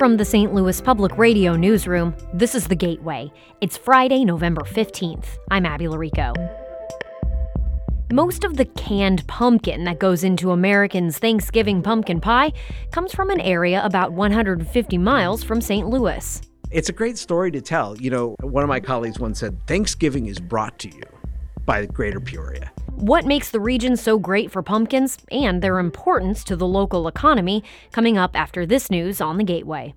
From the St. Louis Public Radio newsroom, this is The Gateway. It's Friday, November 15th. I'm Abby Larico. Most of the canned pumpkin that goes into Americans' Thanksgiving pumpkin pie comes from an area about 150 miles from St. Louis. It's a great story to tell. You know, one of my colleagues once said, Thanksgiving is brought to you by Greater Peoria. What makes the region so great for pumpkins and their importance to the local economy, coming up after this news on The Gateway.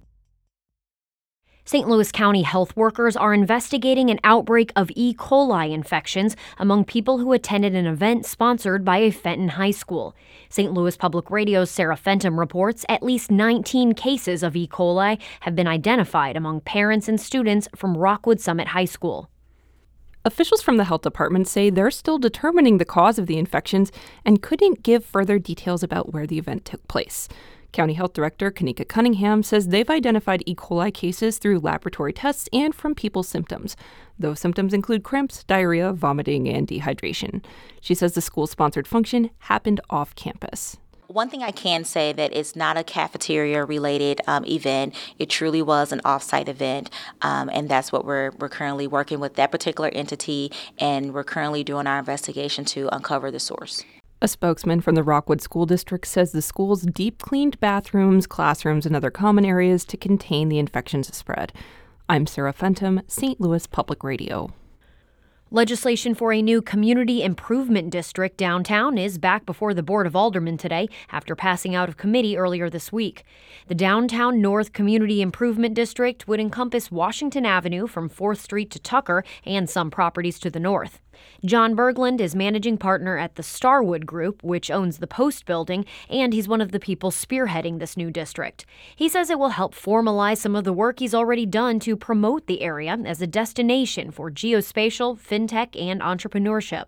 St. Louis County health workers are investigating an outbreak of E. coli infections among people who attended an event sponsored by a Fenton high school. St. Louis Public Radio's Sarah Fenton reports at least 19 cases of E. coli have been identified among parents and students from Rockwood Summit High School. Officials from the health department say they're still determining the cause of the infections and couldn't give further details about where the event took place. County Health Director Kanika Cunningham says they've identified E. coli cases through laboratory tests and from people's symptoms. Those symptoms include cramps, diarrhea, vomiting, and dehydration. She says the school-sponsored function happened off campus. One thing I can say that it's not a cafeteria-related event. It truly was an off-site event, and that's what we're currently working with that particular entity, and we're currently doing our investigation to uncover the source. A spokesman from the Rockwood School District says the school's deep-cleaned bathrooms, classrooms, and other common areas to contain the infection's spread. I'm Sarah Fenton, St. Louis Public Radio. Legislation for a new community improvement district downtown is back before the Board of Aldermen today after passing out of committee earlier this week. The Downtown North Community Improvement District would encompass Washington Avenue from 4th Street to Tucker and some properties to the north. John Berglund is managing partner at the Starwood Group, which owns the Post building, and he's one of the people spearheading this new district. He says it will help formalize some of the work he's already done to promote the area as a destination for geospatial, fintech, and entrepreneurship.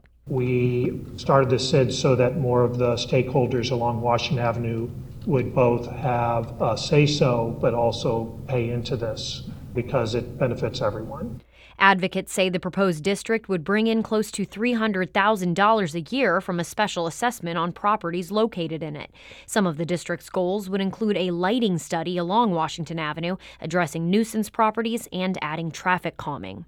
We started this SID so that more of the stakeholders along Washington Avenue would both have a say-so, but also pay into this because it benefits everyone. Advocates say the proposed district would bring in close to $300,000 a year from a special assessment on properties located in it. Some of the district's goals would include a lighting study along Washington Avenue, addressing nuisance properties, and adding traffic calming.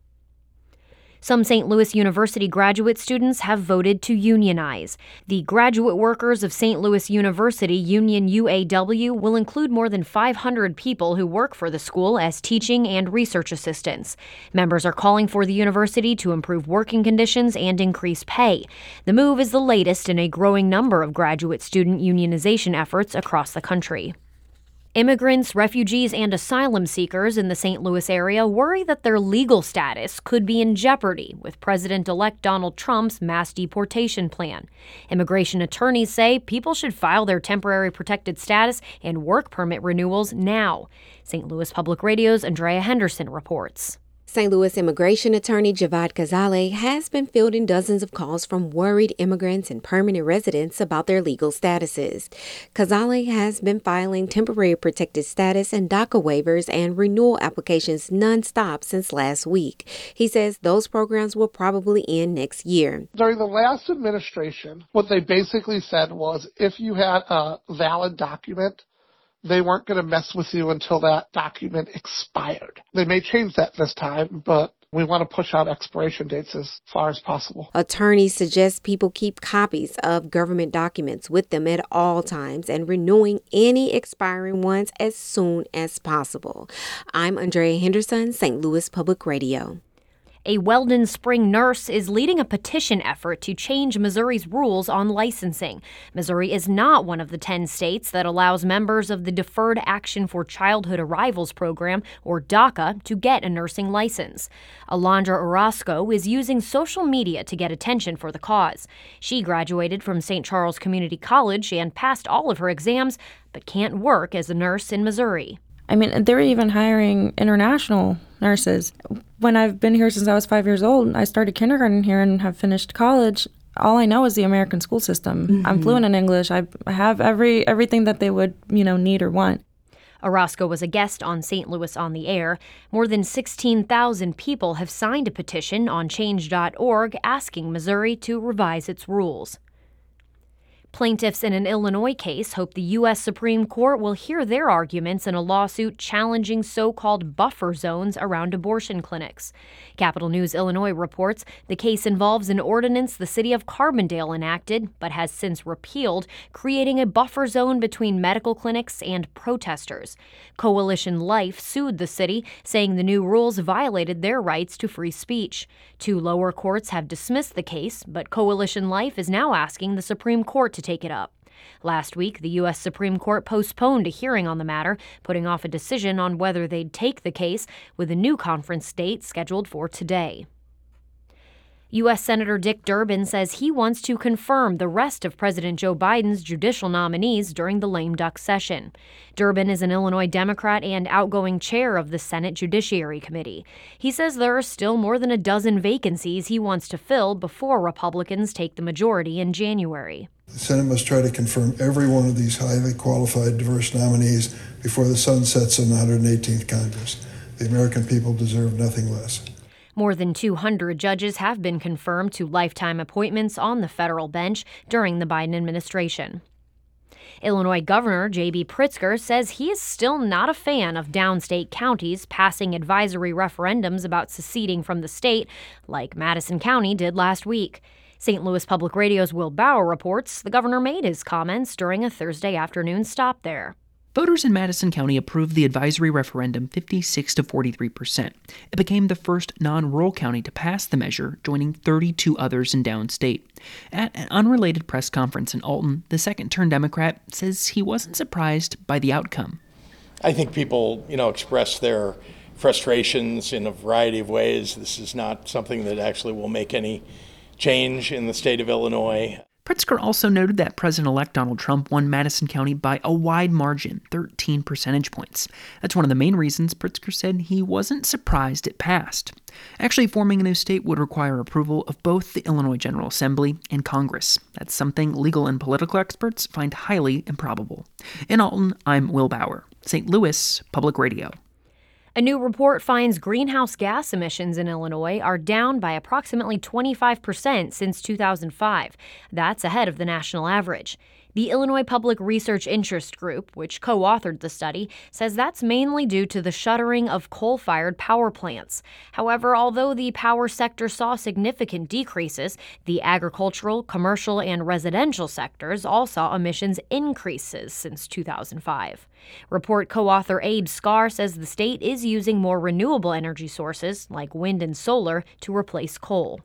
Some St. Louis University graduate students have voted to unionize. The Graduate Workers of St. Louis University, Union UAW, will include more than 500 people who work for the school as teaching and research assistants. Members are calling for the university to improve working conditions and increase pay. The move is the latest in a growing number of graduate student unionization efforts across the country. Immigrants, refugees, and asylum seekers in the St. Louis area worry that their legal status could be in jeopardy with President-elect Donald Trump's mass deportation plan. Immigration attorneys say people should file their temporary protected status and work permit renewals now. St. Louis Public Radio's Andrea Henderson reports. St. Louis immigration attorney Javad Kazale has been fielding dozens of calls from worried immigrants and permanent residents about their legal statuses. Kazale has been filing temporary protected status and DACA waivers and renewal applications nonstop since last week. He says those programs will probably end next year. During the last administration, what they basically said was if you had a valid document, they weren't going to mess with you until that document expired. They may change that this time, but we want to push out expiration dates as far as possible. Attorneys suggest people keep copies of government documents with them at all times and renewing any expiring ones as soon as possible. I'm Andrea Henderson, St. Louis Public Radio. A Weldon Spring nurse is leading a petition effort to change Missouri's rules on licensing. Missouri is not one of the 10 states that allows members of the Deferred Action for Childhood Arrivals program, or DACA, to get a nursing license. Alondra Orozco is using social media to get attention for the cause. She graduated from St. Charles Community College and passed all of her exams, but can't work as a nurse in Missouri. I mean, they're even hiring international nurses. When I've been here since I was 5 years old, I started kindergarten here and have finished college. All I know is the American school system. Mm-hmm. I'm fluent in English. I have everything that they would, need or want. Orozco was a guest on St. Louis on the Air. More than 16,000 people have signed a petition on change.org asking Missouri to revise its rules. Plaintiffs in an Illinois case hope the U.S. Supreme Court will hear their arguments in a lawsuit challenging so-called buffer zones around abortion clinics. Capital News Illinois reports the case involves an ordinance the city of Carbondale enacted, but has since repealed, creating a buffer zone between medical clinics and protesters. Coalition Life sued the city, saying the new rules violated their rights to free speech. 2 lower courts have dismissed the case, but Coalition Life is now asking the Supreme Court to take it up. Last week, the U.S. Supreme Court postponed a hearing on the matter, putting off a decision on whether they'd take the case, with a new conference date scheduled for today. U.S. Senator Dick Durbin says he wants to confirm the rest of President Joe Biden's judicial nominees during the lame duck session. Durbin is an Illinois Democrat and outgoing chair of the Senate Judiciary Committee. He says there are still more than a dozen vacancies he wants to fill before Republicans take the majority in January. The Senate must try to confirm every one of these highly qualified, diverse nominees before the sun sets in the 118th Congress. The American people deserve nothing less. More than 200 judges have been confirmed to lifetime appointments on the federal bench during the Biden administration. Illinois Governor J.B. Pritzker says he is still not a fan of downstate counties passing advisory referendums about seceding from the state, like Madison County did last week. St. Louis Public Radio's Will Bauer reports the governor made his comments during a Thursday afternoon stop there. Voters in Madison County approved the advisory referendum 56 to 43%. It became the first non-rural county to pass the measure, joining 32 others in downstate. At an unrelated press conference in Alton, the second-term Democrat says he wasn't surprised by the outcome. I think people, express their frustrations in a variety of ways. This is not something that actually will make any change in the state of Illinois. Pritzker also noted that President-elect Donald Trump won Madison County by a wide margin, 13 percentage points. That's one of the main reasons Pritzker said he wasn't surprised it passed. Actually, forming a new state would require approval of both the Illinois General Assembly and Congress. That's something legal and political experts find highly improbable. In Alton, I'm Will Bauer, St. Louis Public Radio. A new report finds greenhouse gas emissions in Illinois are down by approximately 25% since 2005. That's ahead of the national average. The Illinois Public Research Interest Group, which co-authored the study, says that's mainly due to the shuttering of coal-fired power plants. However, although the power sector saw significant decreases, the agricultural, commercial, and residential sectors all saw emissions increases since 2005. Report co-author Abe Scar says the state is using more renewable energy sources, like wind and solar, to replace coal.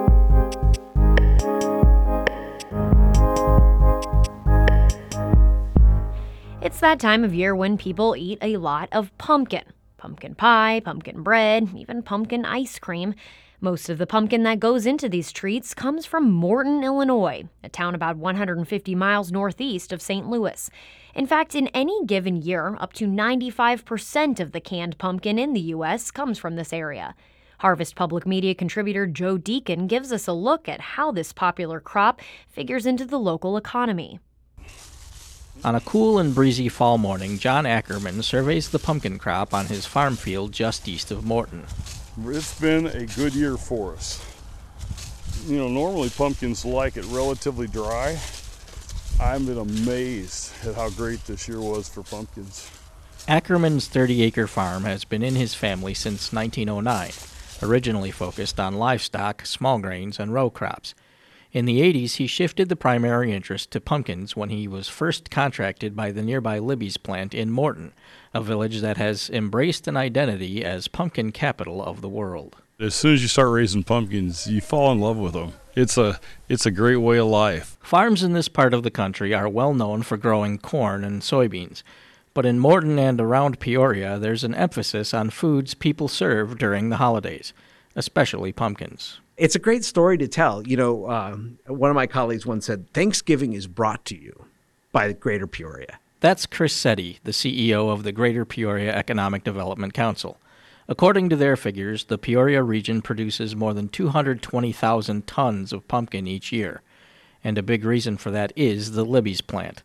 It's that time of year when people eat a lot of pumpkin. Pumpkin pie, pumpkin bread, even pumpkin ice cream. Most of the pumpkin that goes into these treats comes from Morton, Illinois, a town about 150 miles northeast of St. Louis. In fact, in any given year, up to 95% of the canned pumpkin in the U.S. comes from this area. Harvest Public Media contributor Joe Deacon gives us a look at how this popular crop figures into the local economy. On a cool and breezy fall morning, John Ackerman surveys the pumpkin crop on his farm field just east of Morton. It's been a good year for us. Normally pumpkins like it relatively dry. I've been amazed at how great this year was for pumpkins. Ackerman's 30-acre farm has been in his family since 1909, originally focused on livestock, small grains, and row crops. In the 80s, he shifted the primary interest to pumpkins when he was first contracted by the nearby Libby's plant in Morton, a village that has embraced an identity as pumpkin capital of the world. As soon as you start raising pumpkins, you fall in love with them. It's a great way of life. Farms in this part of the country are well known for growing corn and soybeans. But in Morton and around Peoria, there's an emphasis on foods people serve during the holidays, especially pumpkins. It's a great story to tell. One of my colleagues once said, Thanksgiving is brought to you by Greater Peoria. That's Chris Setti, the CEO of the Greater Peoria Economic Development Council. According to their figures, the Peoria region produces more than 220,000 tons of pumpkin each year. And a big reason for that is the Libby's plant.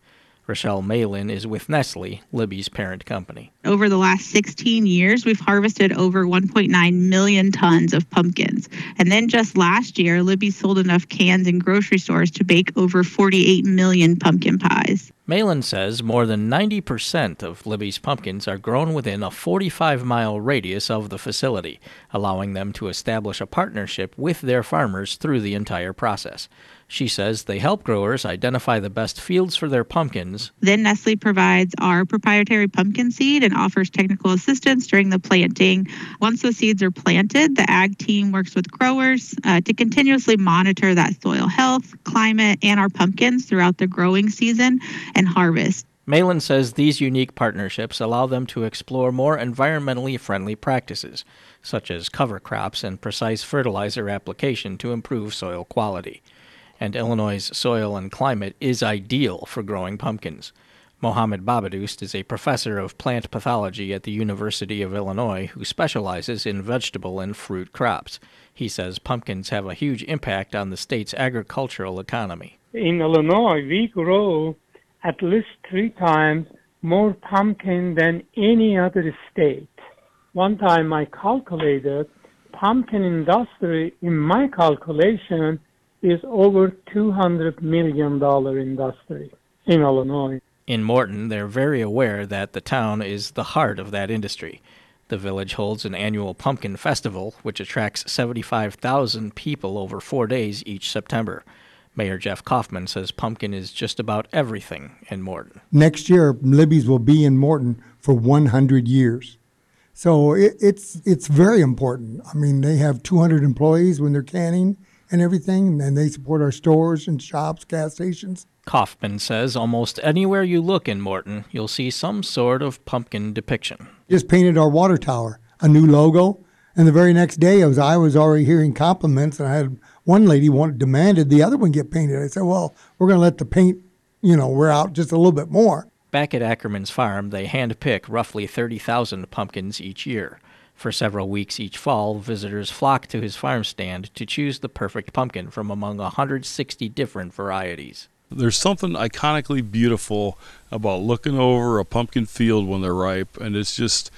Rochelle Malin is with Nestle, Libby's parent company. Over the last 16 years, we've harvested over 1.9 million tons of pumpkins. And then just last year, Libby sold enough cans in grocery stores to bake over 48 million pumpkin pies. Malin says more than 90% of Libby's pumpkins are grown within a 45-mile radius of the facility, allowing them to establish a partnership with their farmers through the entire process. She says they help growers identify the best fields for their pumpkins. Then Nestle provides our proprietary pumpkin seed and offers technical assistance during the planting. Once the seeds are planted, the ag team works with growers to continuously monitor that soil health, climate, and our pumpkins throughout the growing season and harvest. Malin says these unique partnerships allow them to explore more environmentally friendly practices, such as cover crops and precise fertilizer application to improve soil quality. And Illinois' soil and climate is ideal for growing pumpkins. Mohammed Babadoust is a professor of plant pathology at the University of Illinois who specializes in vegetable and fruit crops. He says pumpkins have a huge impact on the state's agricultural economy. In Illinois, we grow at least 3 times more pumpkin than any other state. One time I calculated pumpkin industry, in my calculation, is over $200 million industry in Illinois. In Morton, they're very aware that the town is the heart of that industry. The village holds an annual pumpkin festival, which attracts 75,000 people over 4 days each September. Mayor Jeff Kaufman says pumpkin is just about everything in Morton. Next year, Libby's will be in Morton for 100 years. So it's very important. I mean, they have 200 employees when they're canning and everything, and they support our stores and shops, gas stations. Kaufman says almost anywhere you look in Morton, you'll see some sort of pumpkin depiction. Just painted our water tower, a new logo, and the very next day I was already hearing compliments, and I had one lady demanded the other one get painted. I said, well, we're going to let the paint, wear out just a little bit more. Back at Ackerman's farm, they hand-pick roughly 30,000 pumpkins each year. For several weeks each fall, visitors flock to his farm stand to choose the perfect pumpkin from among 160 different varieties. There's something iconically beautiful about looking over a pumpkin field when they're ripe, and it just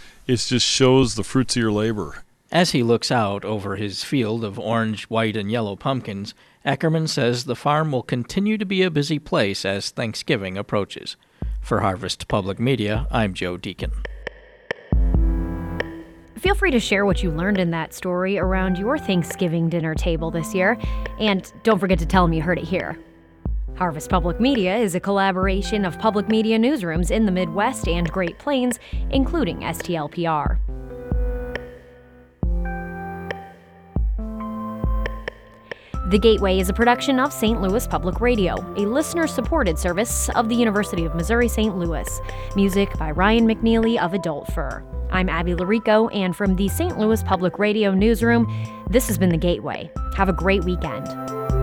shows the fruits of your labor. As he looks out over his field of orange, white, and yellow pumpkins, Ackerman says the farm will continue to be a busy place as Thanksgiving approaches. For Harvest Public Media, I'm Joe Deacon. Feel free to share what you learned in that story around your Thanksgiving dinner table this year, and don't forget to tell them you heard it here. Harvest Public Media is a collaboration of public media newsrooms in the Midwest and Great Plains, including STLPR. The Gateway is a production of St. Louis Public Radio, a listener-supported service of the University of Missouri St. Louis. Music by Ryan McNeely of Adult Fur. I'm Abby Larico, and from the St. Louis Public Radio newsroom, this has been The Gateway. Have a great weekend.